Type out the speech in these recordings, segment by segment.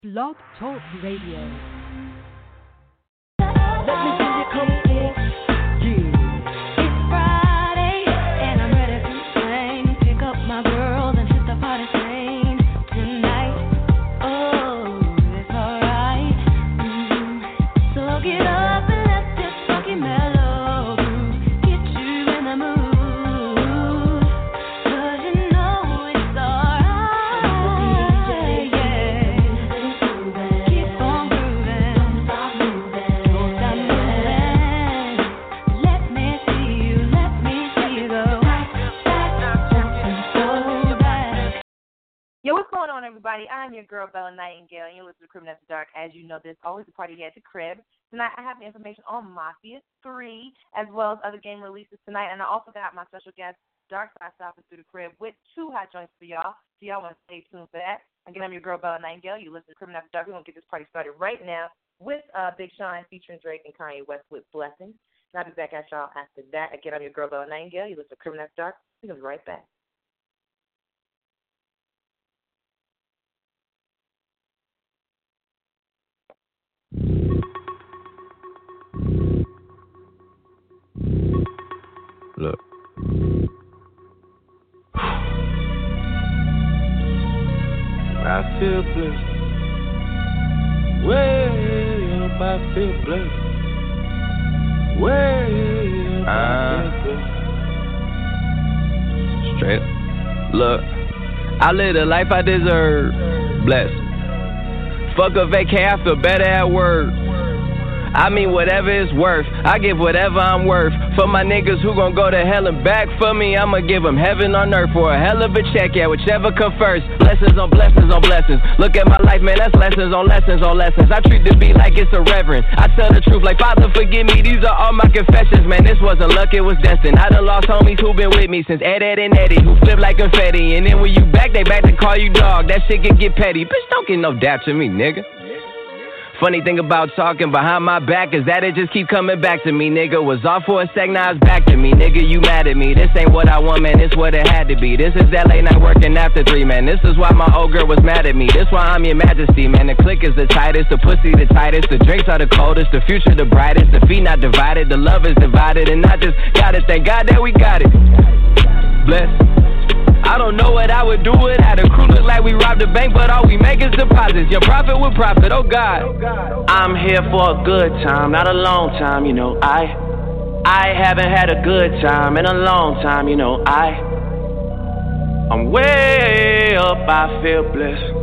Blog Talk Radio. Let me see you come in. Yeah. It's Friday and I'm ready to swing. Pick up my girls and hit the party scene tonight. Oh, it's alright. So get up and let this funky mellow groove get you in the mood. 'Cause you know it's alright. Yeah. Keep on grooving. Don't stop moving. Let me see you go back, jumping so back. Yo, what's going on, everybody? I'm your girl, Bella Nightingale, and you're listening to Crib After Dark. As you know, there's always a party here at the crib. Tonight, I have the information on Mafia 3, as well as other game releases tonight, and I also got my special guest, Darkside, stopping through the crib with 2 hot joints for y'all, so y'all want to stay tuned for that. Again, I'm your girl, Bella Nightingale. You listen to Crib After Dark. We're going to get this party started right now with Big Sean featuring Drake and Kanye West with Blessings. And I'll be back at y'all after that. Again, I'm your girl, Bella Nightingale. You listen to Crib After Dark. We're going to be right back. Look. I feel blessed. Way up, I feel blessed. Way up, I feel blessed. Straight up. Look, I live the life I deserve. Blessed. Fuck a vacay, I feel better at work. I mean whatever it's worth, I give whatever I'm worth. For my niggas who gon' go to hell and back for me, I'ma give them heaven on earth for a hell of a check, yeah, whichever come first. Blessings on blessings on blessings. Look at my life, man, that's lessons on lessons on lessons. I treat the beat like it's a reverend. I tell the truth like, Father, forgive me, these are all my confessions. Man, this wasn't luck, it was destined. I done lost homies who been with me since Ed and Eddie, who flip like confetti. And then when you back, they back to call you dog. That shit can get petty. Bitch, don't get no dap to me, nigga. Funny thing about talking behind my back is that it just keep coming back to me, nigga. Was off for a sec, now it's back to me, nigga. You mad at me? This ain't what I want, man. This what it had to be. This is that late night working after 3, man. This is why my old girl was mad at me. This why I'm your majesty, man. The click is the tightest, the pussy the tightest, the drinks are the coldest, the future the brightest, the feet not divided, the love is divided, and I just gotta thank God that we got it. Bless. I don't know what I would do without a crew. Look like we robbed a bank, but all we make is deposits. Your profit with profit, oh God. I'm here for a good time, not a long time, you know. I haven't had a good time in a long time, you know. I'm way up, I feel blessed.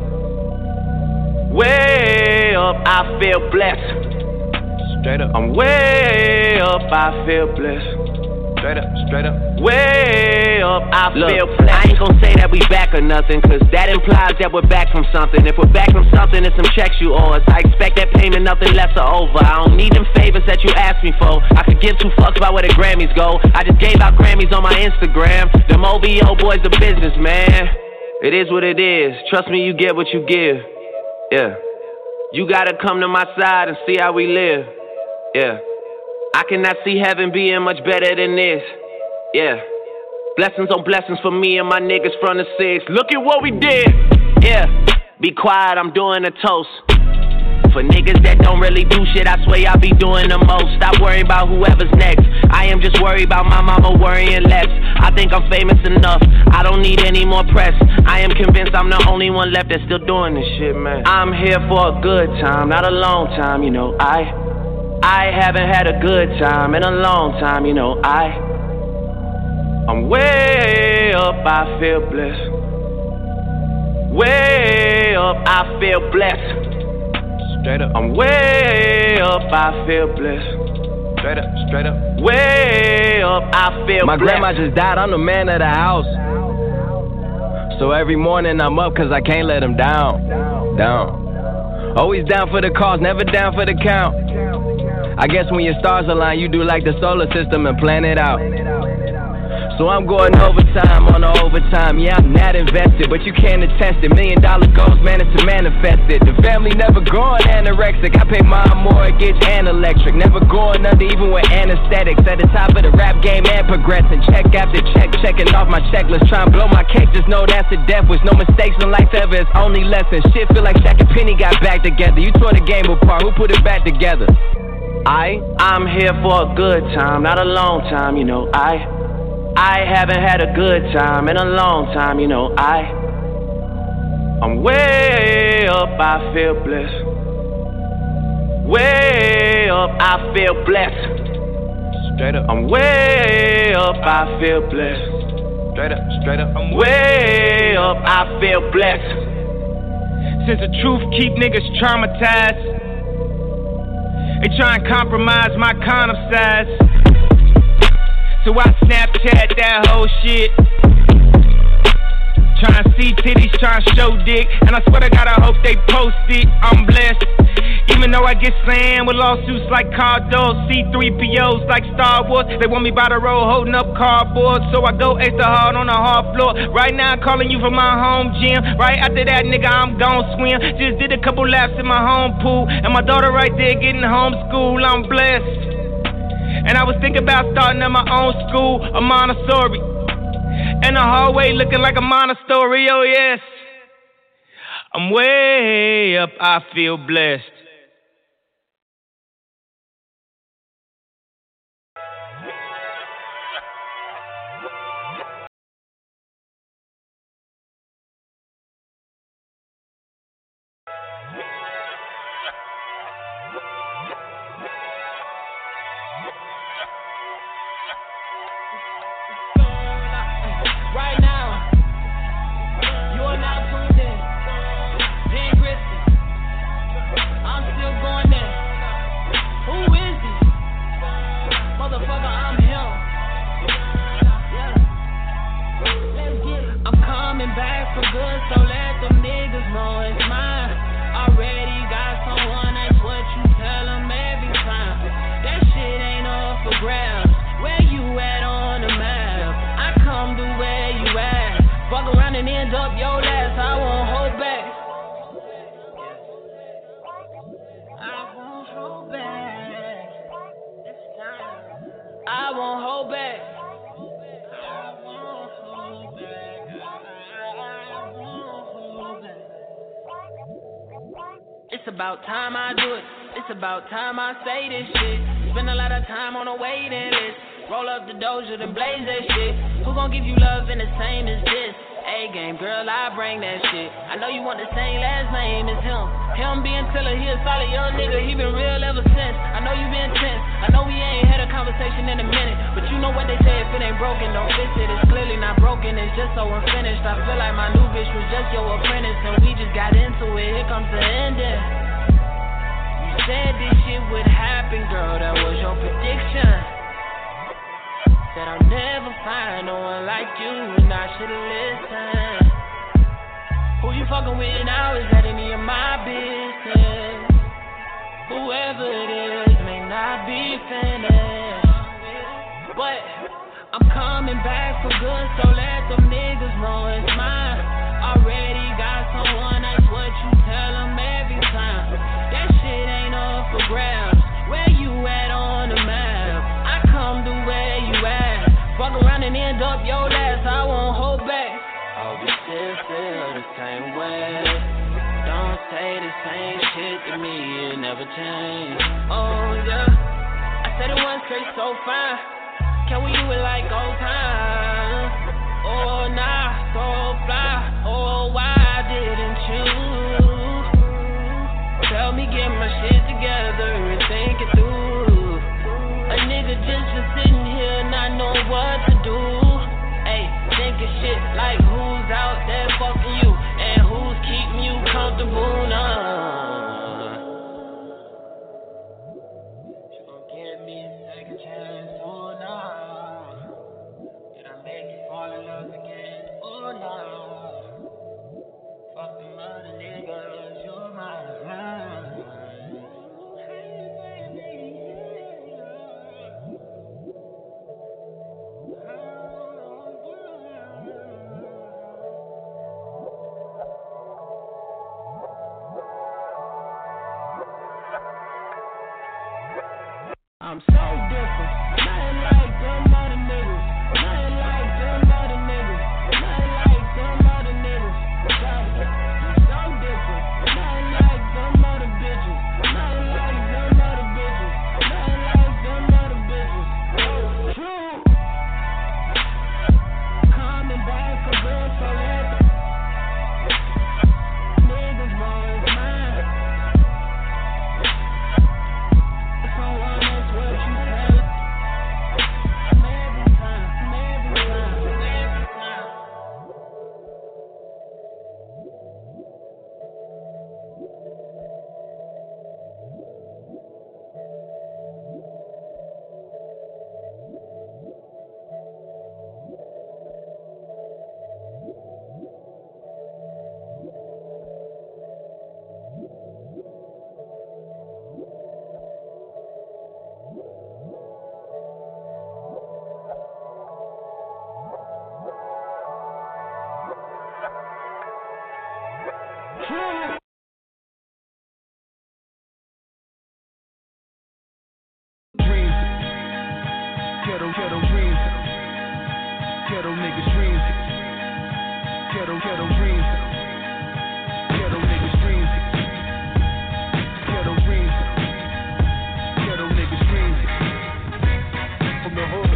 Way up, I feel blessed. Straight up. I'm way up, I feel blessed. Straight up. Way up, I feel blessed. I ain't gon' say that we back or nothing, cause that implies that we're back from something. If we're back from something, it's some checks you owe us. I expect that payment, nothing less or over. I don't need them favors that you asked me for. I could give 2 fucks about where the Grammys go. I just gave out Grammys on my Instagram. Them OVO boys are business, man. It is what it is. Trust me, you get what you give. Yeah. You gotta come to my side and see how we live. Yeah. I cannot see heaven being much better than this. Yeah. Blessings on blessings for me and my niggas from the 6. Look at what we did. Yeah. Be quiet, I'm doing a toast. For niggas that don't really do shit, I swear I'll be doing the most. Stop worrying about whoever's next. I am just worried about my mama worrying less. I think I'm famous enough, I don't need any more press. I am convinced I'm the only one left that's still doing this shit, man. I'm here for a good time, not a long time, you know. I haven't had a good time in a long time, you know. I'm way up, I feel blessed. Way up, I feel blessed. Straight up. I'm way up, I feel blessed. Straight up. Way up, I feel blessed. My grandma just died, I'm the man of the house. So every morning I'm up cause I can't let him down. Always down for the cause, never down for the count. I guess when your stars align, you do like the solar system and plan it out. So I'm going overtime on the overtime. Yeah, I'm not invested, but you can't attest it. $1 million goals managed to manifest it. The family never going anorexic. I pay my mortgage and electric. Never going under even with anesthetics. At the top of the rap game and progressing. Check after check, checking off my checklist. Trying to blow my cake, just know that's a death wish. No mistakes in life ever, it's only lessons. Shit feel like Shaq and Penny got back together. You tore the game apart, who put it back together? I'm here for a good time, not a long time, you know. I haven't had a good time in a long time, you know. I'm way up, I feel blessed. Way up, I feel blessed. Straight up. I'm way up, I feel blessed. Straight up. I'm way up, I feel blessed. Since the truth keep niggas traumatized, they try and compromise my condom size. So I Snapchat that whole shit. Trying to see titties, trying to show dick. And I swear to God, I hope they post it. I'm blessed. Even though I get slammed with lawsuits like Cardos, C3POs like Star Wars. They want me by the road holding up cardboard. So I go extra hard on the hard floor. Right now I'm calling you from my home gym. Right after that, nigga, I'm gon' swim. Just did a couple laps in my home pool. And my daughter right there getting homeschooled. I'm blessed. And I was thinking about starting at my own school, a Montessori. And the hallway looking like a monastery, oh yes. I'm way up, I feel blessed. It's about time I do it. It's about time I say this shit. Spend a lot of time on a waiting list. Roll up the doja, then blaze that shit. Who gon' give you love in the same as this? A-game, girl, I bring that shit. I know you want the same last name as him. Him being Tiller, he a solid young nigga. He been real ever since. I know you been tense. I know we ain't had a conversation in a minute. But you know what they say, if it ain't broken, don't fix it. It's clearly not broken, it's just so unfinished. I feel like my new bitch was just your apprentice. And we just got into it, here comes the ending. You said this shit would happen, girl, that was your prediction. Said I'll never find no one like you, and I should've listened. Who you fucking with now, is that any of my business? Whoever it is may not be finished, but I'm coming back for good, so let them niggas know it's mine. Already got someone, that's what you tell them every time. That shit ain't up for grabs. Where you at on the map? I come to where you at. Fuck around and end up your last, I won't hold back. Oh, we still feel the same way. Don't say the same shit to me, it never changed. Oh yeah, I said it once straight so fine. Can we do it like old times? Oh nah, so fly. Oh, why didn't you? Tell me get my shit together and think it through. A nigga just sitting here not knowing what to do. Ayy, thinking shit like who's out there fucking you and who's keeping you comfortable now. You gon' give me a second chance, oh nah. Did I make you fall in love again, oh nah. Fuck them other niggas, you're my mind. Hey baby, I'm so different. Nothing like them other niggas. Nothing like them other niggas. Nothing like them other niggas. I'm so different. Nothing like them other bitches. Nothing like them other bitches. Nothing like them other bitches. Oh, true. Coming back for good forever. Niggas want mine. Someone else what you pay. Every time, every time, every time. Dreams, ghetto dreams, ghetto niggas dreams, ghetto dreams, ghetto niggas dreams, ghetto dreams, ghetto niggas dreams, from the hood,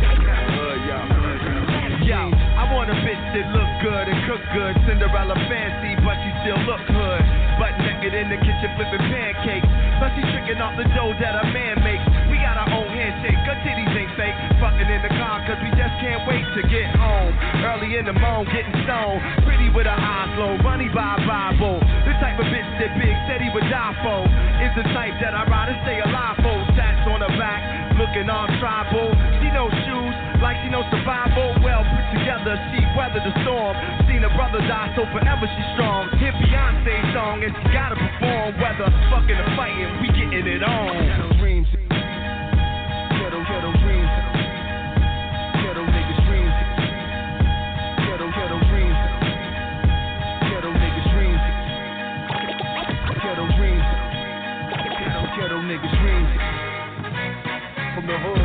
I want a bitch that look good and cook good, Cinderella fancy, but she still look hood. Butt naked in the kitchen flipping pancakes. Plus she tricking off the dough that a man makes. We got our own handshake, her titties ain't fake. Fucking in the car cause we just can't wait to get home. Early in the morning getting stoned. Pretty with her eyes low, money by Bible. The type of bitch that Big said he would die for. Is the type that I'd rather stay alive for. Tats on her back, looking all tribal. She knows shoes like she knows survival. Well put together, she weathered the storm. Seen her brother die, so forever she's strong. Hit Beyonce's song and she gotta perform. Whether fucking or fighting, we getting it on. Ghetto dreams, ghetto dreams, ghetto niggas dreams, ghetto dreams, ghetto niggas dreams, ghetto dreams, ghetto niggas dreams, from the hood.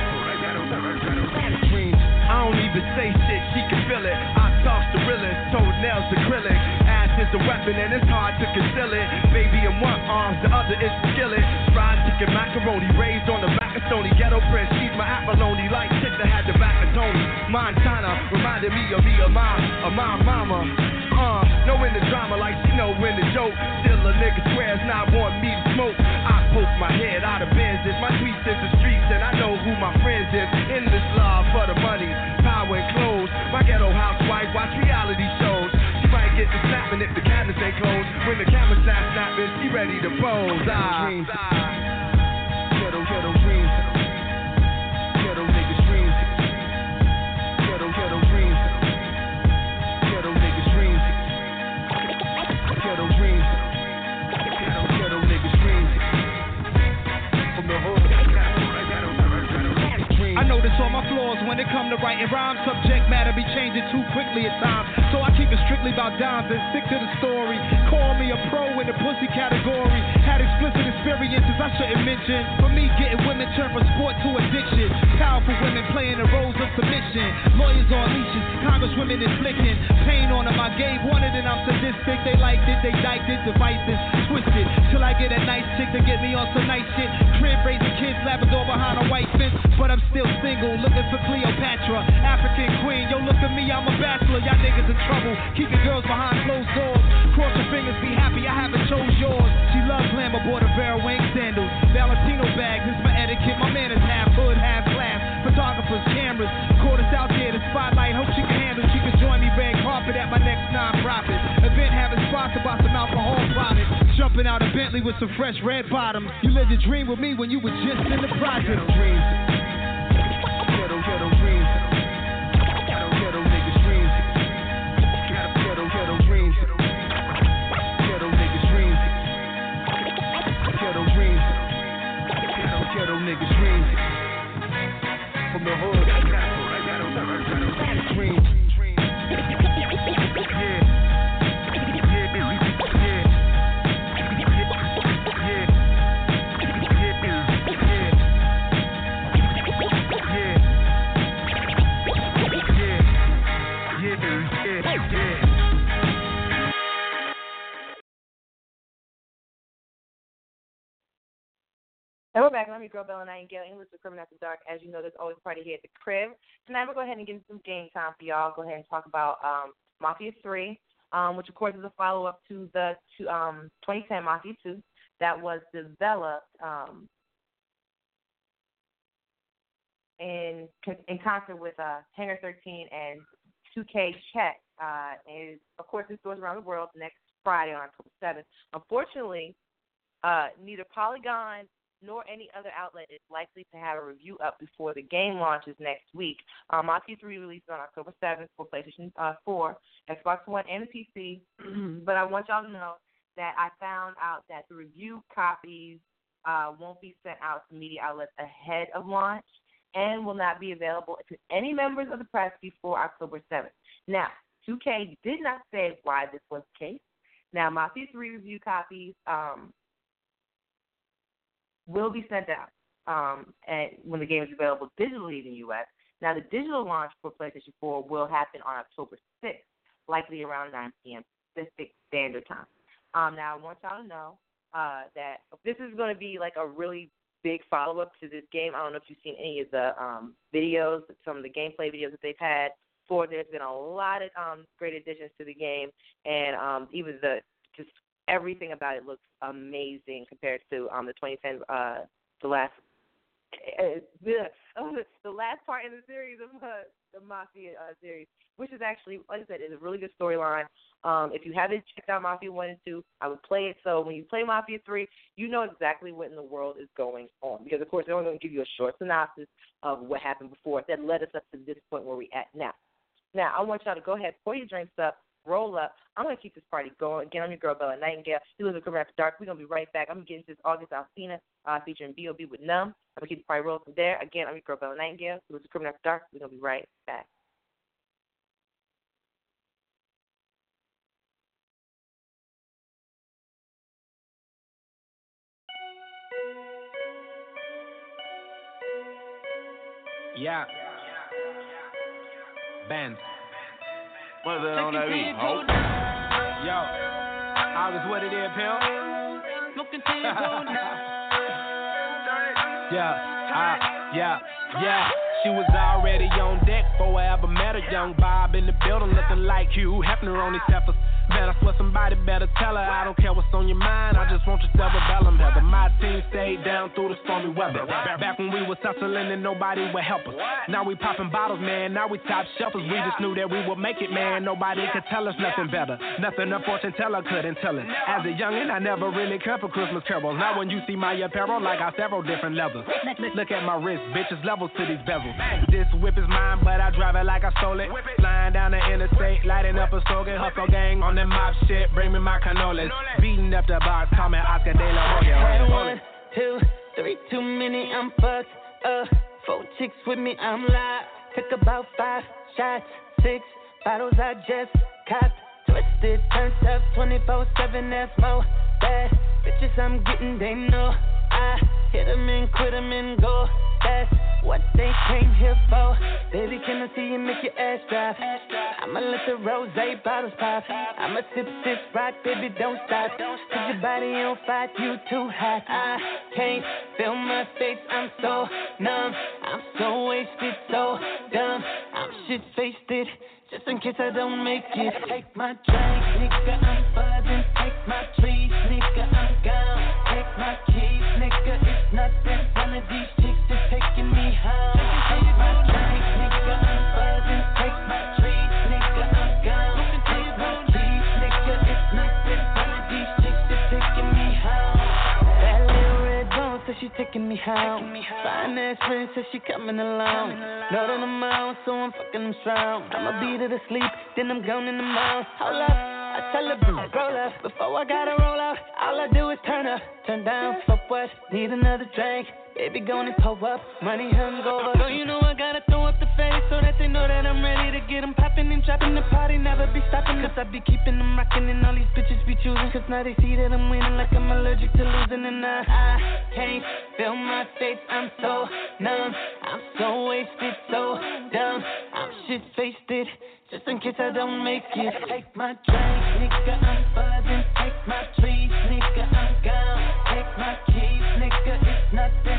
I don't even say shit, she can feel it. I talk the realest, toenails acrylic. Ass is a weapon and it's hard to conceal it. Baby in one arm, the other is the skillet. Fried chicken macaroni, raised on the back of Stony. Ghetto Prince, she's my abalone. Like chick that had the back of Tony. Montana, reminded me of my mama. Knowing the drama like she know when the joke. Still a nigga swears not want me to smoke. I poke my head out of Benzes. My tweets is the streets and I know who my friends is. Endless love for the money, power and clothes. My ghetto housewife watch reality shows. She might get to snapping if the cabinets ain't closed. When the camera starts snapping, she ready to pose. Ghetto dreams, ghetto niggas dreams, ghetto dreams, ghetto niggas dreams, ghetto dreams, ghetto niggas dreams, from the hood. I notice all my flaws when it come to writing rhymes. Subject matter be changing too quickly at times, so I keep it strictly about dimes and stick to the story. Call me a pro in the pussy category. Had explicit experiences I shouldn't mention. For me, getting women turned from sport to addiction. Powerful women playing the roles of submission. Lawyers on leashes, congresswomen inflicting pain on them. I gave one of them, I'm sadistic. They liked it, they diked it, devices twisted. Till I get a nice chick to get me on some nice shit. Crib raising kids, Labrador behind a white fence. But I'm still single, looking for Cleopatra, African queen. Yo, look at me, I'm a bachelor. Y'all niggas in trouble, keeping girls behind closed doors. Cross your fingers, be happy I haven't chose yours. She loves glamour, bought a Vera Wang sandals, Valentino bags. This my etiquette, my man is half hood, half class. Photographers, cameras, caught us out there, the spotlight. Hope she can handle. She can join me red carpet at my next non-profit event, having sponsored by some alcohol products. Jumping out of Bentley with some fresh red bottoms. You lived a dream with me when you were just in the project. Ghetto dreams, ghetto dreams, ghetto niggas dreams, ghetto dreams, ghetto niggas dreams, ghetto dreams, ghetto niggas dreams, from the hood. Dreams. And we're back. I'm your girl, Bella Nightingale, English with Criminal After Dark. As you know, there's always a party here at the crib. Tonight, we'll go ahead and get into some game time for y'all. Go ahead and talk about Mafia 3, which, of course, is a follow-up to the 2010 Mafia 2 that was developed in concert with Hangar 13 and 2K Check. And, of course, in stores around the world next Friday on October 7th. Unfortunately, neither Polygon nor any other outlet is likely to have a review up before the game launches next week. Mafia 3 releases on October 7th for PlayStation 4, Xbox One, and the PC. But I want y'all to know that I found out that the review copies won't be sent out to media outlets ahead of launch and will not be available to any members of the press before October 7th. Now, 2K did not say why this was the case. Now, Mafia 3 review copies will be sent out when the game is available digitally in the U.S. Now, the digital launch for PlayStation 4 will happen on October 6th, likely around 9 p.m. Pacific Standard Time. Now, I want y'all to know that this is going to be like a really big follow-up to this game. I don't know if you've seen any of the videos, some of the gameplay videos that they've had. There's been a lot of great additions to the game, and even just everything about it looks amazing compared to the 2010, the last part in the series of the Mafia series, which is actually, like I said, is a really good storyline. If you haven't checked out Mafia 1 and 2, I would play it. So when you play Mafia 3, you know exactly what in the world is going on. Because, of course, they're only going to give you a short synopsis of what happened before that led us up to this point where we're at now. Now, I want y'all to go ahead, pour your drinks up, roll up. I'm going to keep this party going. Again, I'm your girl, Bella Nightingale. You live in Criminal After Dark. We're going to be right back. I'm going to get into this August Alsina featuring B.O.B. with Numb. I'm going to keep the party rolling from there. Again, I'm your girl, Bella Nightingale. You live in Criminal After Dark. We're going to be right back. Yeah. Ben. What's that on that beat? Oh. Yo. August, what it is, pimp? Smoking till you go now. Yeah. She was already on deck before I ever met her. Young Bob in the building looking like Hugh Hefner on these heifers. Man, I swear somebody better tell her I don't care what's on your mind. I just want your cerebellum heather. My team stayed down through the stormy weather. Back when we was hustling and nobody would help us. Now we popping bottles, man. Now we top shelfers. We just knew that we would make it, man. Nobody could tell us nothing better. Nothing a fortune teller couldn't tell it. As a youngin', I never really cared for Christmas carols. Now when you see my apparel, I got several different levels. Look at my wrist, bitches levels to these bezels. This whip is mine, but I drive it like I stole it. Flying down the interstate, lighting up a slogan. Hustle gang on that mob shit, bring me my cannolis. Beating up the bars, call me Oscar De La Hoya. 1, 2, 3, too many, I'm fucked up. 4 chicks with me, I'm live. Took about 5 shots, 6 bottles I just copped. Twisted, turned up 24/7, that's more bad bitches I'm getting, they know I hit them and quit them and go. That's what they came here for. Baby, can I see you make your ass drop? I'ma let the rosé bottles pop. I'ma sip, rock, baby, don't stop. Cause your body on fire, you too hot. I can't feel my face, I'm so numb. I'm so wasted, so dumb. I'm shit-faced it, just in case I don't make it. Take my drink, nigga, I'm buzzing. Take my trees, nigga, I'm gone. Take my keys, nigga, it's nothing. One of these chicks is taking me home. Take my drink, nigga, I'm buzzing. Take my trees, nigga, I'm gone. Take my keys, nigga, it's nothing. One of these chicks is taking me home. That little red bone says she taking me home. Fine ass friend says she coming along. Know that I'm out, so I'm fucking them strong. I'ma beat her to sleep, then I'm gone in the mouth. Hold up, I tell her, roll up. Before I gotta roll out, all I do is turn up, turn down. For what? Need another drink. Baby, gonna pull up, money hungover. So you know I gotta throw up the face so that they know that I'm ready to get them popping and dropping. The party never be stopping, cause I be keeping them rocking and all these bitches be choosing. Cause now they see that I'm winning like I'm allergic to losing. And I can't feel my face, I'm so numb. I'm so wasted, so dumb. I'm shit-faced it, just in case I don't make it. Take my drink, nigga, I'm buzzing. Take my trees, nigga, I'm gone. Take my keys, nigga, it's nothing.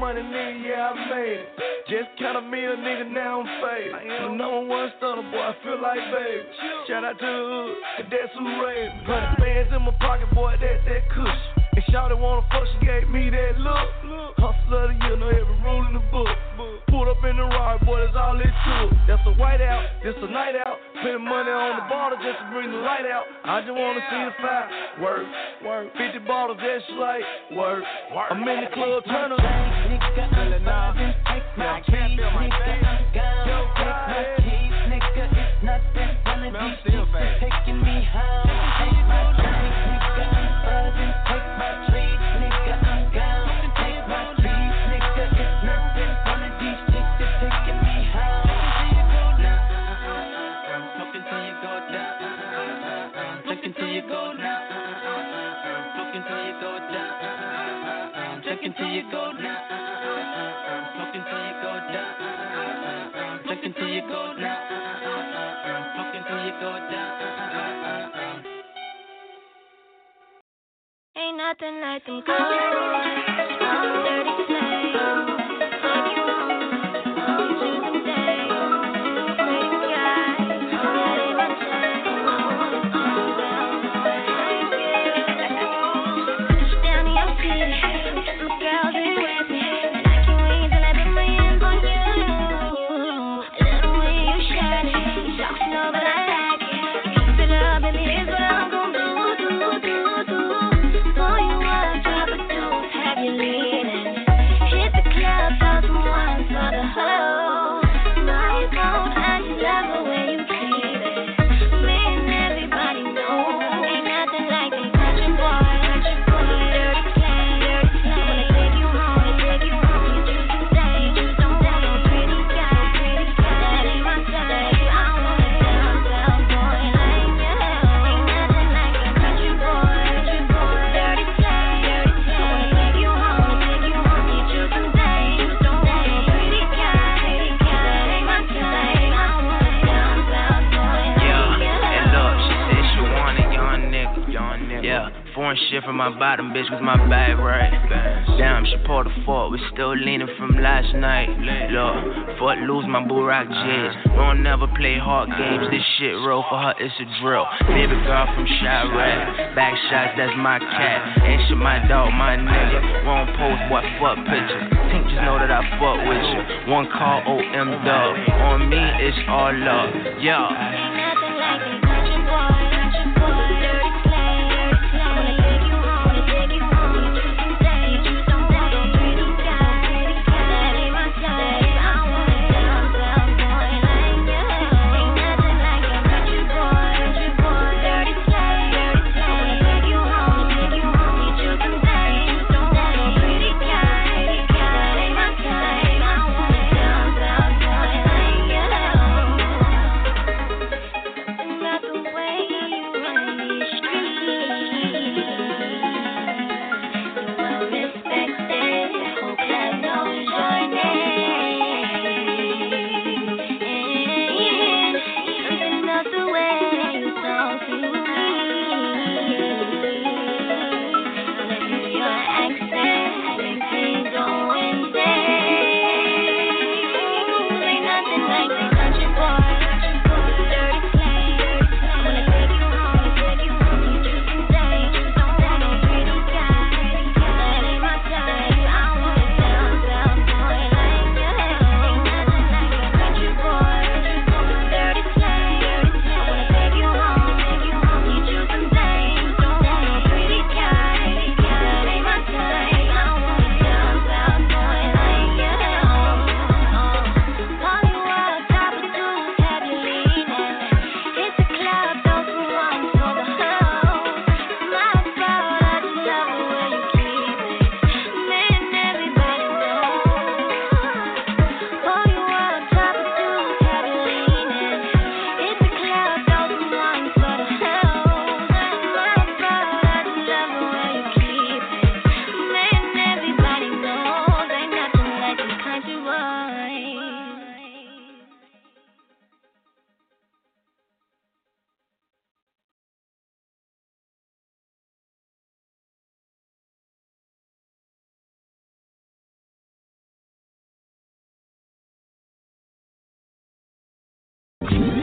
money, nigga, yeah, I made it. Just count me a nigga, now I'm faded. The number one stunner, boy, I feel like baby. Shout out to the hood, cause that's who raised me. 100 bands in my pocket, boy, that's that cushion. And shawty wanna fuck, she gave me that look. Hustler of the year, know every rule in the book. Pulled up in the ride, boy, that's all it took. That's a white out, this a night out. Spending money on the bottle just to bring the light out. I just wanna see the fire. Work, 50 bottles, that's like work. I'm in the club, turn up. Nigga, I'm buzzing, take my keys, nigga, I'm gone. Take my keys, nigga, it's nothing. One of these chicks is taking me home. Take my drink, nigga, I'm buzzing, take my trees, nigga, I'm gone. Take my keys, nigga, it's nothing. One of these chicks is taking me home. Smoking till you go down. Drinking till you go down. Smoking till you go down. Drinking till you go down. Smoking till you go down. Drinking till you go down. Smoking till you go down. Ain't nothing like them cold, dirty flame. Take you home, to them days. Pretty guy, that ain't my thing. Push down in your city, some girls be with me. And I can't wait till I put my hands on you. I love the way you shine it, you talk slow but I like it. Keep it up, baby, here's what I'm gon' do. Pour you up, drop a deuce, have you leaning. Hit the club, throw some wine for the hoe. My phone, I just love the way you treat it. Making everybody know. Ain't nothing like they country boy, dirty flame. I wanna take you home, you choose to stay. You don't want no pretty guy, that ain't my type. I wanna dance out, boy, like you. Ain't nothing like a country boy, dirty flame. I wanna take you home, you choose to stay. You don't want no pretty guy, that ain't my type. I wanna dance out, boy, like you. Yeah, and look, she said she want a young nigga. Yeah, foreign shit from my bottom, bitch, was my bag, right? Damn, she poured a fork, we still leaning from last night. Look, fuck lose my boo rock jizz. Don't never play hard games, this shit real, for her it's a drill. Baby girl from Chirac, back shots, that's my cat. And she my dog, my nigga. Won't post, what fuck picture. Think just know that I fuck with you. One call, OM dub. On me, it's all love. Yeah. Ain't nothing like a country boy, dirty flame. I wanna take you home, you choose to stay. You don't want no pretty guy, that ain't my type. I wanna dance out, boy, like you. Ain't nothing like a country boy, dirty flame. I wanna take you home, you choose to stay. You don't want no pretty guy, that ain't my type. I wanna dance out, boy, like you.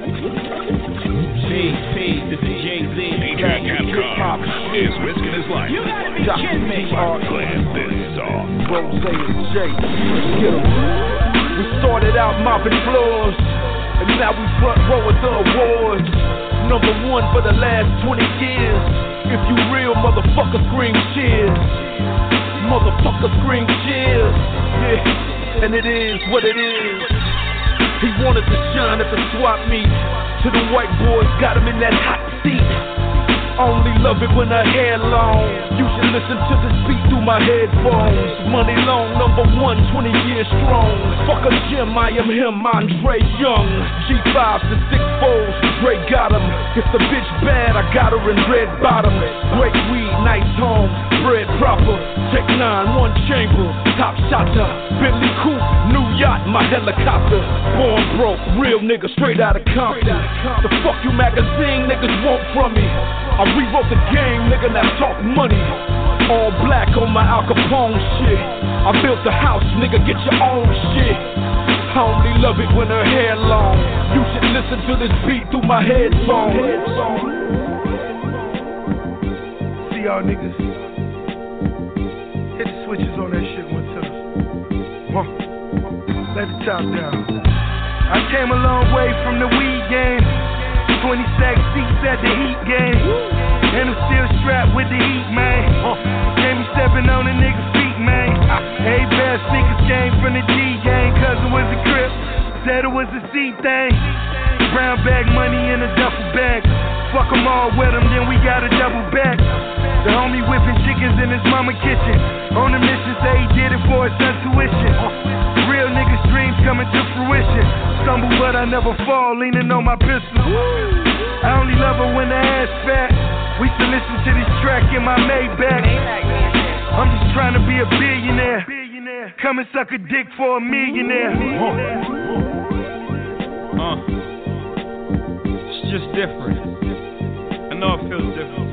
This is Jay-Z. Major Capcom is risking his life. You gotta be kidding me. Playing this song. Rose and Jay, let's get 'em. We started out mopping floors, and now we front row at the awards. Number one for the last 20 years. If you real, motherfucker, scream cheers. Motherfucker, scream cheers. Yeah, and it is what it is. He wanted to shine at the swap meet. To the white boys, got him in that hot seat. Only love it when her hair long. You should listen to this beat through my headphones. Money long, number one, 20 years strong. Fuck a gym, I am him, Andre Young. G5s and 6-4s, Dre got him. If the bitch bad, I got her in red bottoms. Great weed, nice home, bread proper. Tech 9, one chamber, top shotter. Bentley coupe, new yacht, my helicopter. Born broke, real nigga, straight out of Compton. The fuck you magazine niggas want from me? I rewrote the game, nigga, now talk money. All black on my Al Capone shit. I built the house, nigga, get your own shit. I only love it when her hair long. You should listen to this beat through my headphones. See y'all niggas. Hit the switches on that shit one time. Let the top down. I came a long way from the weed game. 20 sack seats at the Heat game. And I'm still strapped with the heat, man. Gave me stepping on a nigga feet, man. Hey, bad sneakers came from the G gang. Cousin was a Crip, said it was a C thing. Brown bag money in a duffel bag. Fuck them all with them, then we got a double back. The homie whipping chickens in his mama kitchen. On the mission, say he did it for his son's tuition. Real niggas' dreams coming to fruition. Stumble but I never fall, leaning on my pistol. I only love her when the ass fat. We should listen to this track in my Maybach. I'm just trying to be a billionaire. Come and suck a dick for a millionaire. It's just different. I know it feels different.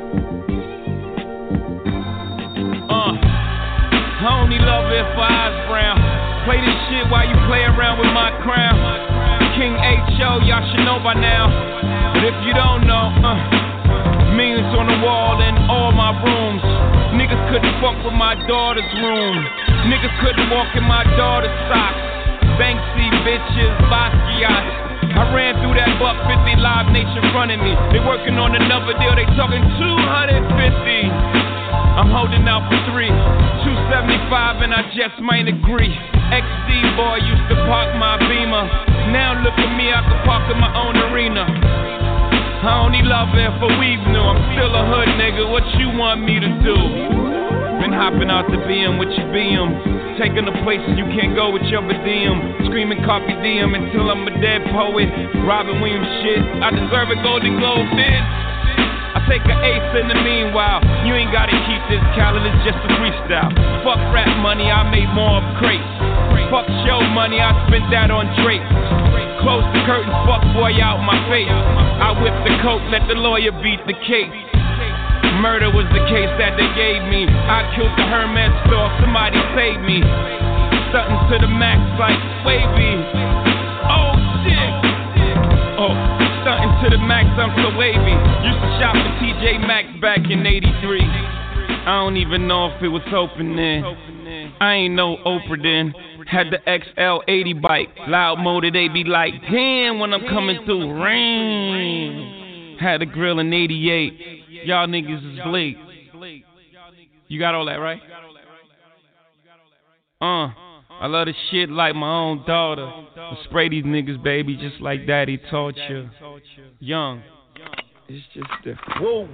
I only love it for eyes brown. Play this shit while you play around with my crown. King H.O., y'all should know by now. But if you don't know, millions on the wall in all my rooms. Niggas couldn't fuck with my daughter's room. Niggas couldn't walk in my daughter's socks. Banksy bitches, Basquiat. I ran through that $150 Live Nation front of me. They working on another deal, they talking 250. I'm holding out for 3, 275 and I just might agree. XD boy used to park my Beamer. Now look at me, I can park in my own arena. I only love it for weave new. I'm still a hood nigga, what you want me to do? Been hopping out the BM with your BM. Taking the places you can't go with your BDM. Screaming Carpe Diem until I'm a dead poet. Robin Williams shit, I deserve a Golden Globe, bitch. I take an ace in the meanwhile. You ain't gotta keep this calendar, it's just a freestyle. Fuck rap money, I made more of crates. Fuck show money, I spent that on drapes. Close the curtains, fuck boy out my face. I whipped the coat, let the lawyer beat the case. Murder was the case that they gave me. I killed the Hermes store, somebody saved me. Something to the max like wavy. Oh shit. Oh. Stunting to the max, I'm so wavy. Used to shop at TJ Maxx back in '83. I don't even know if it was open then. I ain't no Oprah then. Had the XL80 bike. Loud motor, they be like, damn, when I'm coming through. Rain. Had a grill in '88. Y'all niggas is late. You got all that, right? I love this shit like my own daughter. I spray these niggas, baby, just like daddy taught you. Young. It's just different. Whoa.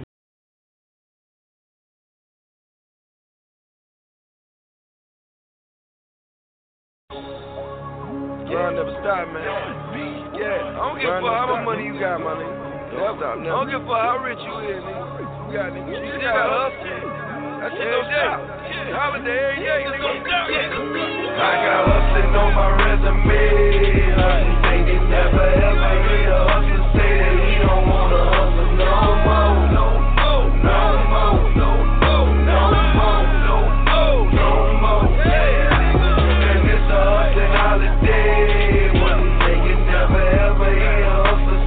Grind never stop, man. Yeah, I don't give a fuck how much money you got, my nigga. Never stop, never. I don't give a fuck how rich you is, nigga. You got nigga. You still got hustle. That shit don't stop. Holiday every day, nigga. I got hustling on my resume. They never ever hear a hustler say that he don't wanna hustle no more. No more. No more. No more. No more. No more. No more. And it's a hustling holiday. One day you never ever hear a hustler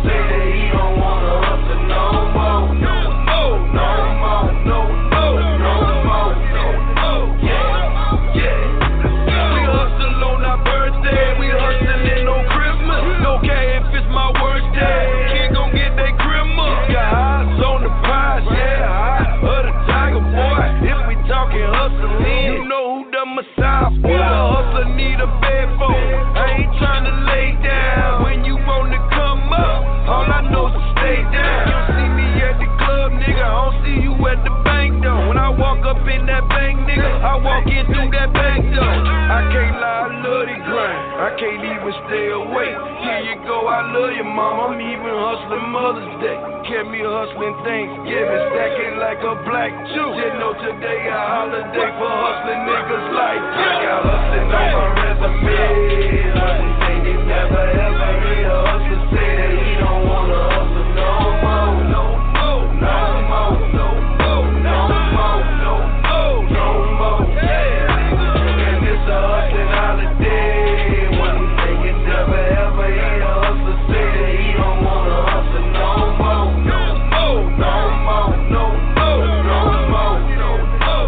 house. What a hustler need a bed for. I ain't tryna lay down. When you wanna come up, all I know is to stay down. You don't see me at the club, nigga. I don't see you at the bank though. When I walk up in that bank, nigga, I walk in through that back door. I can't lie, I love the grind. I can't even stay awake. Here you go, I love your mom. I'm even hustling Mother's Day. Kept me hustling Thanksgiving, stacking like a black Jew. Just know today a holiday for hustling niggas like you. I got hustling on my resume. Hustling thing you never ever hear a hustler say that he don't wanna hustle no more, no more, no more, no more, no more, no more, no more. Yeah, and it's a hustling holiday. One thing you never ever hear a hustler say that he don't wanna hustle no more, no more, no more, no more, no more, no more.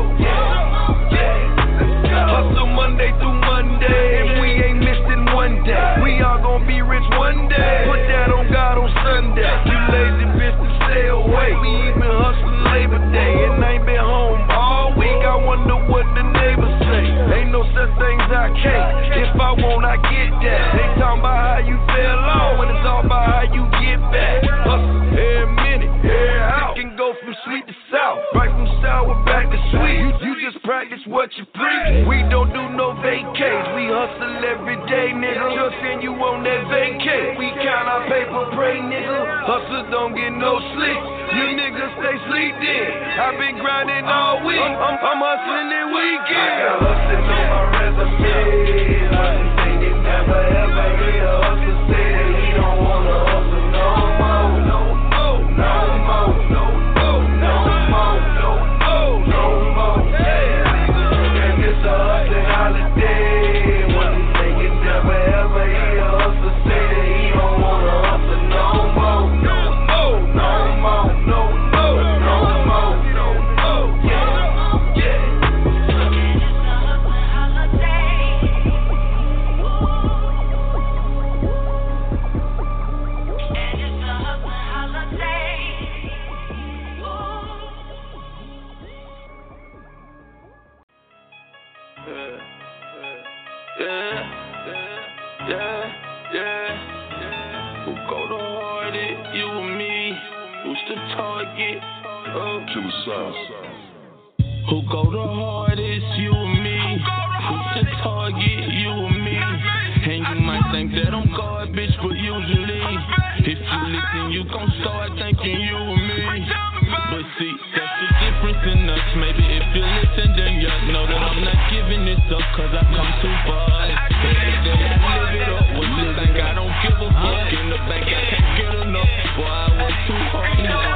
Yeah. Hustle Monday through Monday, and we ain't missed in one day. We all gon' be rich one day. Put that on God on Sunday. You lazy bitch to stay away. We even hustling Labor Day, and I ain't been home all week. I wonder what the neighbors say. Ain't no such things I can't. If I want, I get that. They talking about how you fell off, when it's all about how you get back. Hustle every minute, every hour. Can go from sweet to sour, right from sour back to sweet. You just practice what you preach. We don't do no vacays. We hustle every day, nigga. Just send you on that vacay. We count our paper, pray, nigga. Hustlers don't get no sleep. You niggas stay sleep in. I've been grinding all week. I'm hustling this weekend. I got hustling on my resume. Hustling thing you never ever hear a hustler say that he don't wanna hustle no more, no more, no more, no more, no more, no more, no more. Yeah, and it's a hustling holiday. One thing you never ever hear a hustler say that he don't wanna hustle no more, no more, no more, no more, no more, no more. Yeah, yeah. Who go the hardest? You and me. Who's the target? Who go the hardest? You and me. Who's the target? You and me. And you might think that I'm garbage, but usually, if you listen, you gon' start thinking you and me. But see, that's the difference in us. Maybe if you listen, then you know that I'm not giving this up, cause I've come too far. Every day I live it up. What you think? I don't give a fuck. In the bank, I can't get enough. Boy, I work too hard.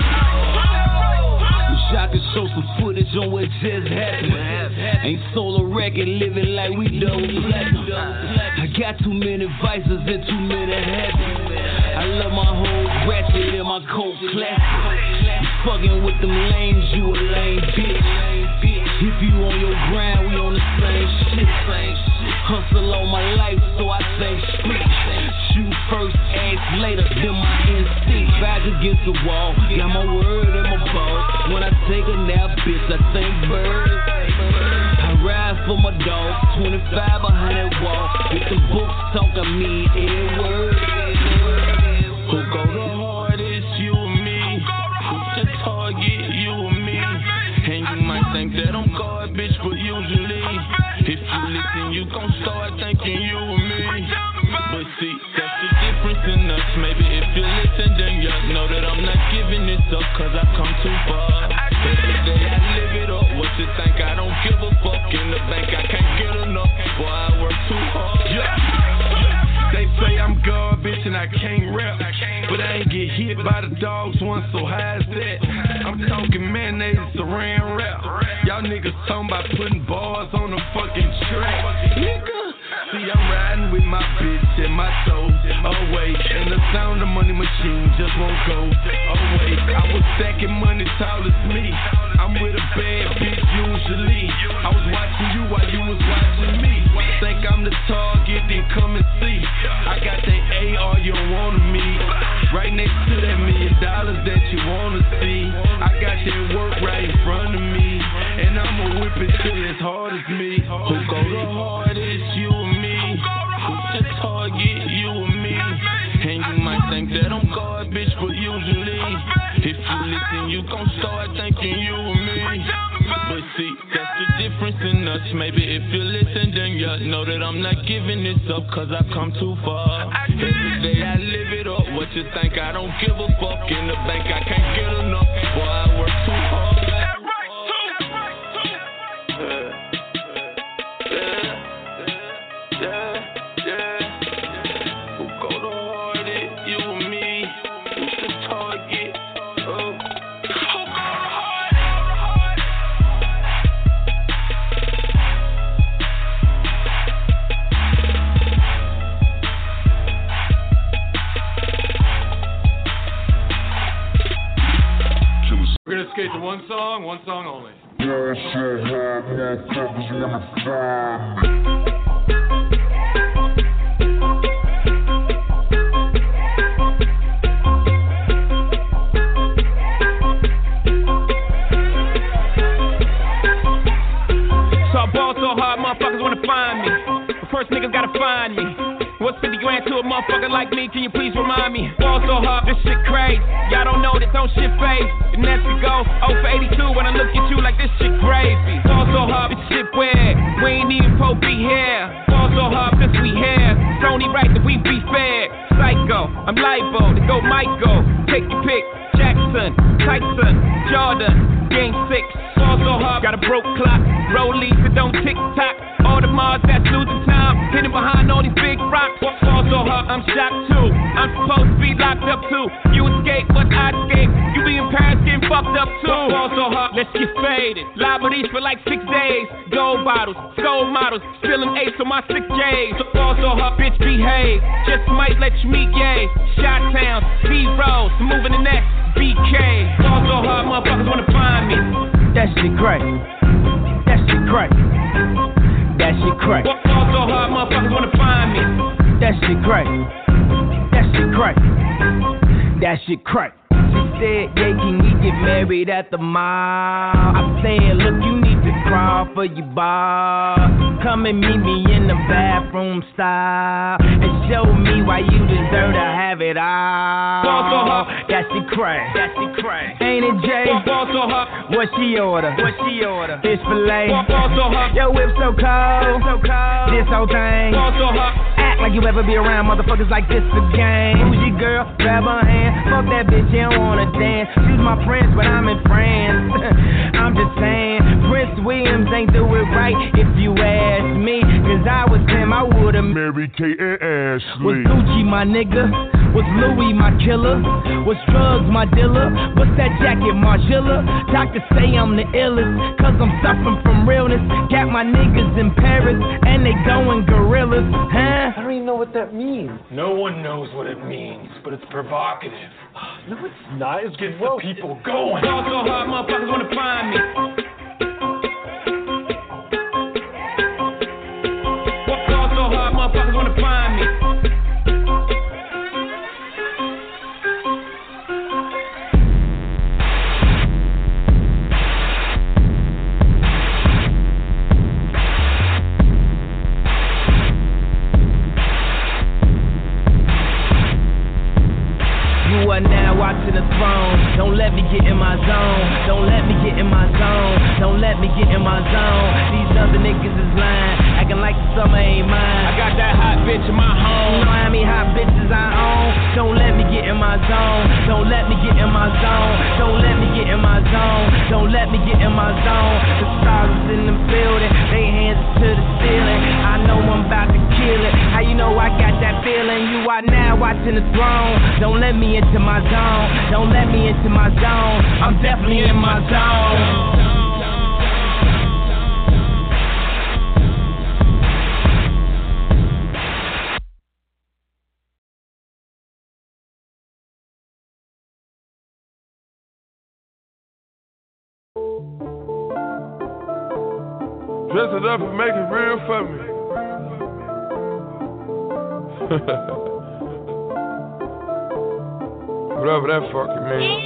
Wish I could show some footage on what just happened. Ain't sold a record, living like we don't platinum. I got too many vices and too many habits. I love my whole ratchet and my coat classic. Fucking with them lames, you a lame bitch. If you on your grind, we on the same shit. Hustle all my life, so I say street. Shoot first, ask later, then my instinct. Back against the wall, got my word and my ball. When I take a nap, bitch, I think birds. I ride for my dog, 25 behind that wall. With the books talking me every word. Who go the hardest? You and me. Who's the target? You and me. And you might think that I'm garbage, but usually, if you listen, you gon' start thinking you and me. But see, that's the difference in us. Maybe if you listen, then you know that I'm not giving this up, cause I've come too far. Every day I live it up. What you think? I don't give a fuck. In the bank, I can't get enough. Boy, I work too hard. They say I'm garbage and I can't rap, but I ain't get hit by the dogs once, so how's that? I'm talking mayonnaise, saran wrap. Y'all niggas talking about putting bars on the fucking track. Nigga, see I'm riding with my bitch and my soul away, and the sound of money machine just won't go away. I was stacking money tall as me. I'm with a bad bitch usually. I was watching you while you was watching me. Think I'm the target, then come and see. I got that AR you don't wanna meet. Right next to that $1 million that you wanna see. I got that work right in front of me, and I'ma whip it till as hard as me. Who go the hard? baby, if you listen, then you know that I'm not giving this up, cause I've come too far. Every day I live it up, what you think? I don't give a fuck. In the bank, I can't get enough. Boy, I work too hard. Who go the hardest? You and me. Who's the target? Who go the We're gonna skate to one song only. Yeah, shit, motherfuckers wanna find me. So I ball so hard, motherfuckers wanna find me. But first niggas gotta find me. What's 50 grand to a motherfucker like me? Can you please remind me? Ball so hard, this shit crazy. Y'all don't know this, don't shit phase. And that's to go 0 for 82 when I look at you like this shit crazy. Ball so hard, this shit weird. We ain't even po be here. Ball so hard, this we here. It's only right that we be fair. Psycho, I'm liable to go Michael. Take your pick. Jackson, Tyson, Jordan, Game 6. Ball so hard, got a broke clock. Rollies that don't tick tock. All the Mars that's losing time. Hidden behind all these big rocks. Ball so hard, I'm shocked too. I'm supposed to be locked up too. You escape, but I escape. You be in Paris getting fucked up too. Ball so hard, let's get faded. Liberties for like 6 days. Gold bottles, gold models. Spilling ace on my 6 J's. Ball so hard, bitch behave. Just might let you meet gay. Shot Town, B-Rolls, moving the next BK. Ball so hard, motherfuckers wanna find me. That shit crack. That shit crack. That shit crack. Ball so hard, motherfuckers wanna find me. That shit crack. That shit crack. That shit crack. She said, yeah, can we get married at the mall? I said, look, you need to crawl for your bar. Come and meet me in the bathroom style and show me why you deserve to have it all. That shit crack. That shit crack. Ain't it, Jay? What she order? What she order? Fish fillet. Your whip so cold. So cold. This whole thing. Act like you ever be around motherfuckers like this again. Who's your girl? Grab her hand. Fuck that bitch, you don't wanna dance. She's my friends, but I'm in France. I'm just saying, Prince Williams ain't do it right if you ask me. Cause I was him, I would've married Kate and Ashley. Was Gucci my nigga? Was Louis my killer? Was drugs my dealer? What's that jacket, Margilla? Doctors say I'm the illest, cause I'm suffering from realness. Got my niggas in Paris, and they going gorillas, huh? I don't even know what that means. No one knows what it means, but it's provocative. No, it's not. It gets the people going. Ball so hard, motherfuckers wanna find me. Ball so hard, motherfuckers wanna find me. You are now watching the throne. Don't let me get in my zone. Don't let me get in my zone. Don't let me get in my zone. These other niggas is lying, acting like the summer ain't mine. I got that hot bitch in my home. You know how many hot bitches I own? Don't let me get in my zone. Don't let me get in my zone. Don't let me get in my zone. Don't let me get in my zone. The stars is in the building. They hands to the ceiling. I know I'm about to kill it. How you know I got that feeling? You are now watching the throne. Don't let me into my zone. Don't let me into my zone. I'm definitely in my zone. Dress it up and make it real for me. Whatever that fucking means.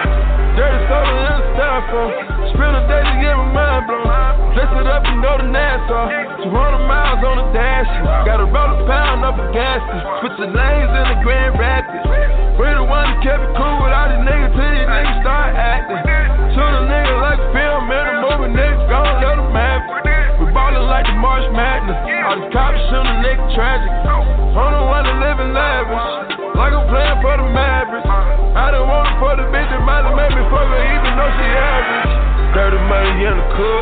Dirty soda in the styrofoam. Spend a day to get my mind blown. Dress it up, you know the nasty. NASCAR. 200 miles on the dash. Gotta roll a pound up a gas. Switch the lanes in the Grand Rapids. We the one that kept it cool with all these niggas till these niggas start acting. Shoot a nigga like film in a movie, niggas gon' let them have it. We ballin' like the March Madness. All these cops shoot a nigga tragic. I'm the one that live in lavish. Like I'm playing for the Mavericks. I done want it for the bitch that might have made me fuck her even though she average. Dirty money in the cook.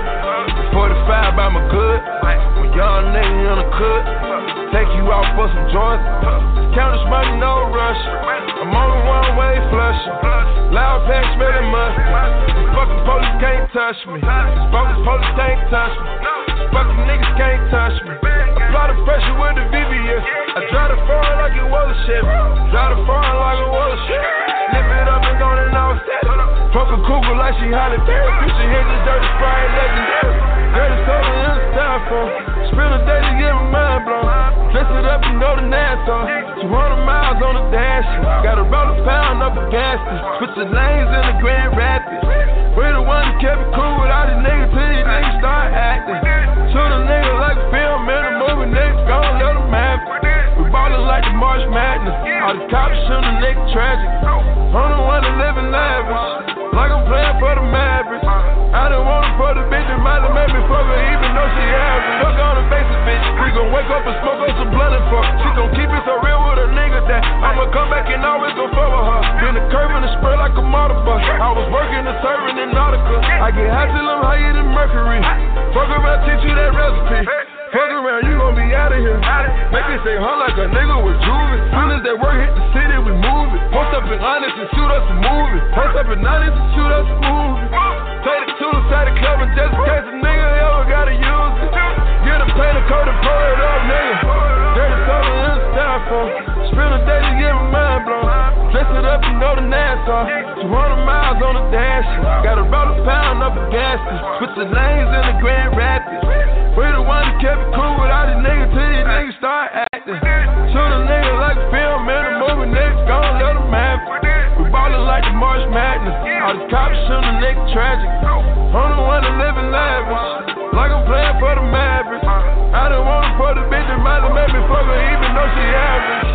45 by my good. When young nigga in the cook. Take you out for some joints. Count this money, no rush. I'm on the one-way flush. Loud pack smelling musty. These fucking police can't touch me. These fucking police can't touch me. These fucking niggas can't touch me. Apply the pressure with the VVS. I drive the foreign like it was a Chevy. Drive the foreign like it was a Chevy. Lift it up and on and offset. Fuck a cougar like she Holly Berry. Future hit this dirty sprite legendary. Dirty soda in the styrofoam. Spend a day to get my mind blown. Dress it up and go to NASCAR. 200 miles on the dash. Gotta roll a pound up a gas. Switch the lanes in the Grand Rapids. We the one that kept it cool with all these niggas till these niggas start acting. Shoot a nigga like film in a movie, niggas gon' let them have it. We ballin' like the March Madness. All these cops shoot a nigga tragic. I'm the one that live in lavish. Like I'm playing for the Mavericks. I done want it for the bitch that might have made me fuck her even though she average. Fuck on the basic bitch. We gon' wake up and smoke up some blunt and fuck. She gon' keep it so real with a nigga that I'ma come back and always gon' fuck with her. Been the curve and the spray like a motor bus. I was working and serving in Nautica. I get high till I'm higher than Mercury. Fuck around, teach you that recipe. Fuck around, you gon' be out of here. Make it say huh like a nigga with juvie. Soon as that work hit the city, we move it. Post up in Honest and shoot us a movie. Post up in Honest and shoot us a movie. Take it to the side of the club and just in case a nigga ever gotta use it. Get a paint, a coat, and pour it up, nigga. Dirty soda in the styrofoam. Spend a day to get my mind blown. Dress it up and go to NASCAR. 200 miles on the dash. Gotta roll a pound up a gas. Switch the lanes in the Grand Rapids. We the one that kept it cool with all these niggas till these niggas start acting. Shoot a nigga like film in a movie, niggas gon' let them have it. We ballin' like the March Madness. All these cops shoot a nigga tragic. I'm the one that live in lavish. Like I'm playing for the Mavericks. I done want it for the bitch that might have made me fuck her even though she average.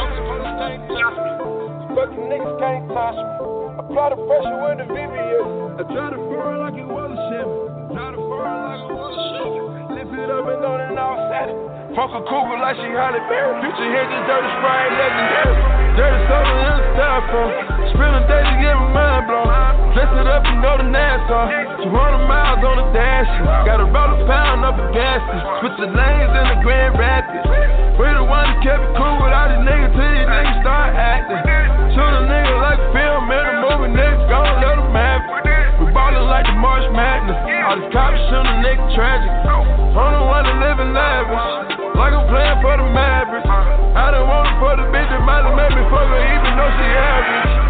Fucking niggas can't touch me. Apply the pressure with the VVS. I try to fur like it was a Chevy. Try to fur like it was a Chevy. Lift it up and on and offset it. Fuck a cougar like she Holly Berry. Future hit this dirty sprite legendary. Dirty soda in the styrofoam. Spend a day to get my mind blown. Dress it up and go to NASCAR. 200 miles on the dash. Gotta roll a pound up a gas. Switch the lanes in the Grand Rapids. We the one that kept it cool with all these niggas till these niggas start acting. Shoot a nigga like film in a movie, niggas gon' let them have it. We ballin' like the March Madness. All these cops shoot a nigga tragic. I'm the one that live in lavish. Like I'm playing for the Mavericks. I done want it for the bitch that might have made me fuck her even though she average.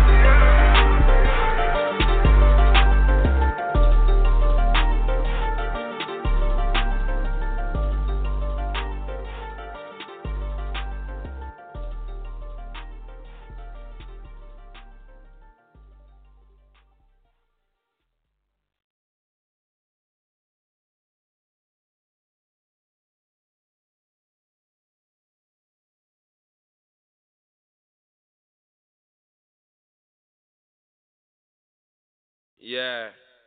Yeah.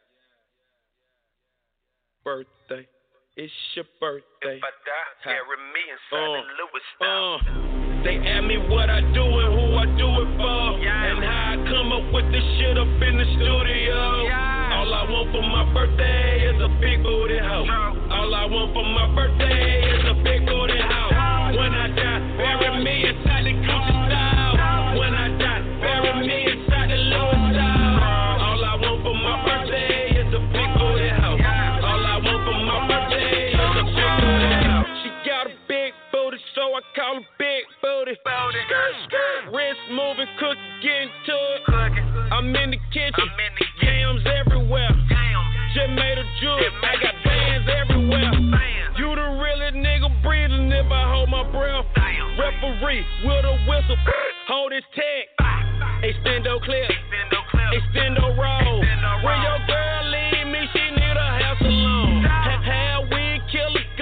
Birthday. It's your birthday. If I die, carry me inside the Louis style. They ask me what I do and who I do it for. And how I come up with this shit up in the studio. All I want for my birthday is a big booty house. All I want for my birthday is a big booty house. When I die, bury me inside the Gucci style. When I die, bury me inside the Louis style. All I want for my birthday is a big booty house. All I want for my birthday is a big booty house. She got a big booty, so I call her big booty. Skirt, skirt, wrist moving, cooking, getting to it. I'm in the kitchen, yams everywhere. Just made a jewel, I got bands everywhere. You the realest nigga breathing if I hold my breath. Referee with a whistle, hold his tag. Extendo clip, extendo roll. When your girl leave me, she need a hair salon. Hair wig, killer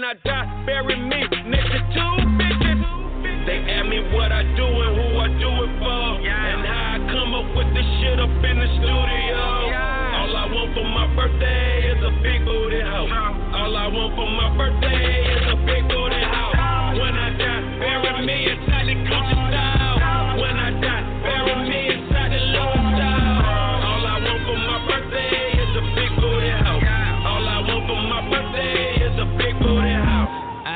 I die, bury me next to two bitches. They ask me what I do and who I do it for, and how I come up with this shit up in the studio. All I want for my birthday is a big booty hoe. All I want for my birthday is a big booty hoe. When I die, bury me inside the Gucci style. When I die, bury me inside the Louis style. All I want for my birthday is a big booty hoe. All I want for my birthday is a big booty hoe.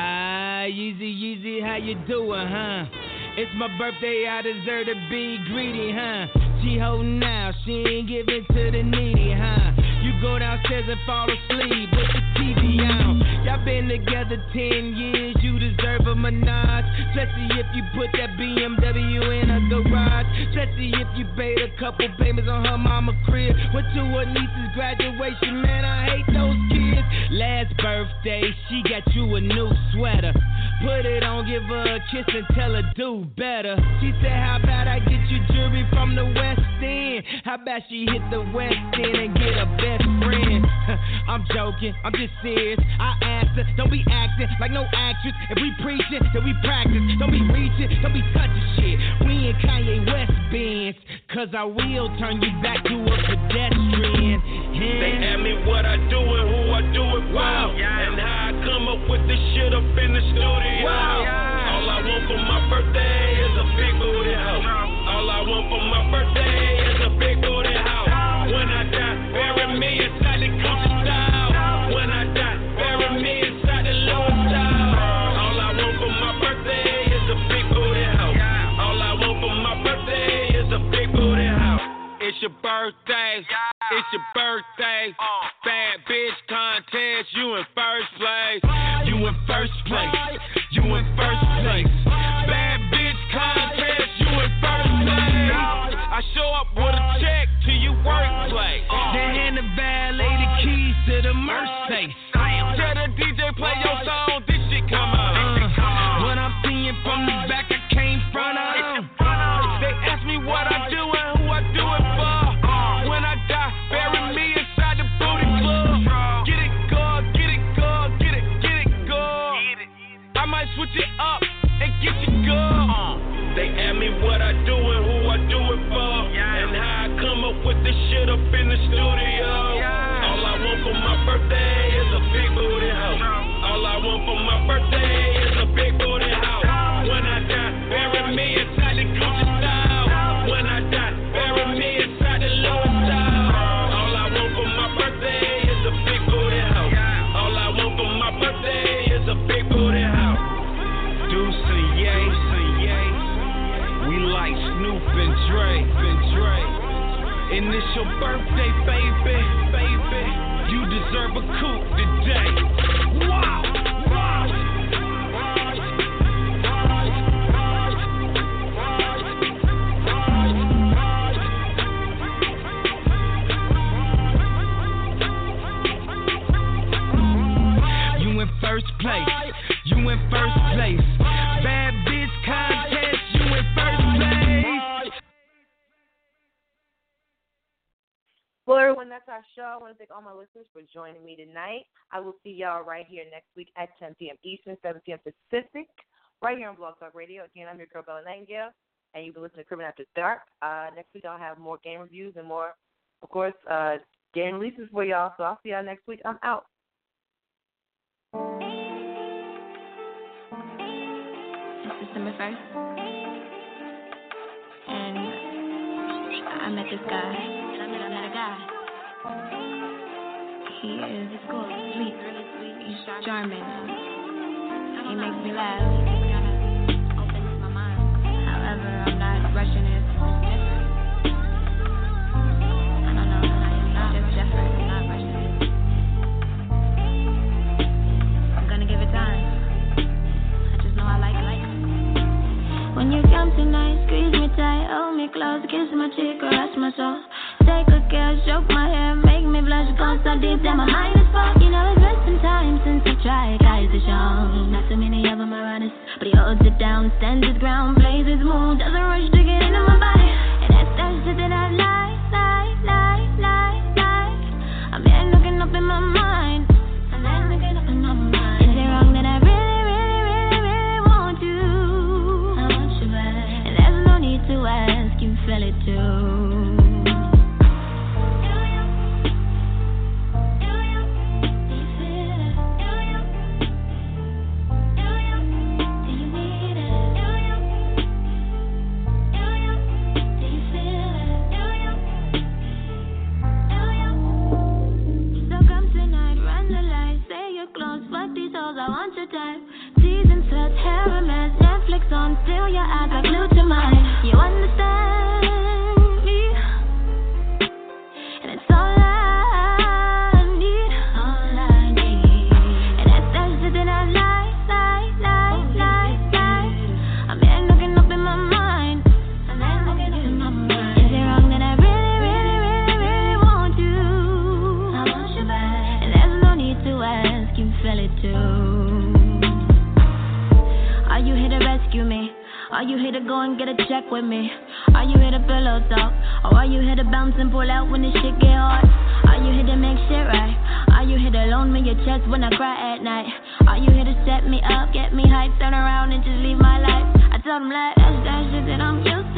Yeezy, how you doing, huh? It's my birthday, I deserve to be greedy, huh? She holding out, she ain't giving to the needy, huh? You go downstairs and fall asleep with the TV on. Y'all been together 10 years, you deserve a menage. Especially if you put that BMW in a garage. Especially if you paid a couple payments on her mama crib. Went to her niece's graduation, man, I hate those kids. Last birthday, she got you a new sweater. Put it on, give her a kiss and tell her do better. She said, how about I get you jewelry from the West End? How about she hit the West End and get a best friend? I'm joking, I'm just serious. I asked her, don't be acting like no actress. If we preaching, then we practice. Don't be reaching, don't be touching shit. We in Kanye West Benz, cause I will turn you back to a pedestrian. They ask me what I do and who I do it for, and how I come up with this shit up in the studio. All I want for my birthday is a big booty hoe. All I want for my birthday is a big booty hoe. When I die, bury me inside the Gucci style. When I die, bury me inside the Louis style. All I want for my birthday is a big booty hoe. All I want for my birthday is a big booty hoe. It's your birthday, it's your birthday. Bad bitch contest, you in first place. You in first place, you in first place. Bad bitch contest, you in first place. I show up with a check to your workplace. Then hand the valet the keys to the Mercedes. Tell the DJ play your song, this shit come out. What I'm seeing from the back, I came front of. They ask me what I do and who I do it for. When I die, bury me inside the booty club. Get it good, get it good, get it good. I might switch it up and get you good. They ask me what I do and who I do it for, and how I come up with this shit up in the studio. All I want for my birthday is a big booty hoe. All I want for my birthday is a big booty hoe. When I die, bury me inside the Gucci style. When I die, bury me inside the Louis style. All I want for my birthday is a big booty hoe. All I want for my birthday is a big booty hoe. Deuce and Ye, we like Snoop and Dre. And it's your birthday, baby. You deserve a coupe today. Wow. You in first place, you in first place. Bad bitch contest, you in first place. Well, everyone, that's our show. I want to thank all my listeners for joining me tonight. I will see y'all right here next week at 10 p.m. Eastern, 7 p.m. Pacific, right here on Blog Talk Radio. Again, I'm your girl, Bella Nightingale, and you've been listening to Criminal After Dark. Next week, I'll have more game reviews and more, of course, game releases for y'all. So I'll see y'all next week. I'm out. It's December 1st, and I met this guy. He is sweet, he's charming, he makes me laugh. However, I'm not rushing it. I don't know, just different, I'm not rushing it. I'm gonna give it time. I just know I like it. When you come tonight, squeeze me tight, hold me close, kiss my cheek, caress my soul. Take good care, stroke my hair, make me blush, go so deep that my mind is fucked. You know it's been some time since I tried, guys are shown. Not too many of them are honest, but he holds it down, stands his ground, plays his mood, doesn't rush to get into my body. And that's that shit that I like. I'm here looking up in my mind. Is it wrong that to ask, you feel it too. I want your type. Season sweats, hair a mess, Netflix on, still your eyes are glued to mine. You understand me, and it's all I need, all I need. And that's shit that I like. I'm here looking up in my mind. Is it wrong that I really want you? I want you back, and there's no need to ask, you feel it too. Are you here to rescue me? Are you here to go and get a check with me? Are you here to pillow talk? Or are you here to bounce and pull out when the shit get hard? Are you here to make shit right? Are you here to loan me your chest when I cry at night? Are you here to set me up, get me hyped, turn around and just leave my life? I told him like, that's that shit that I'm used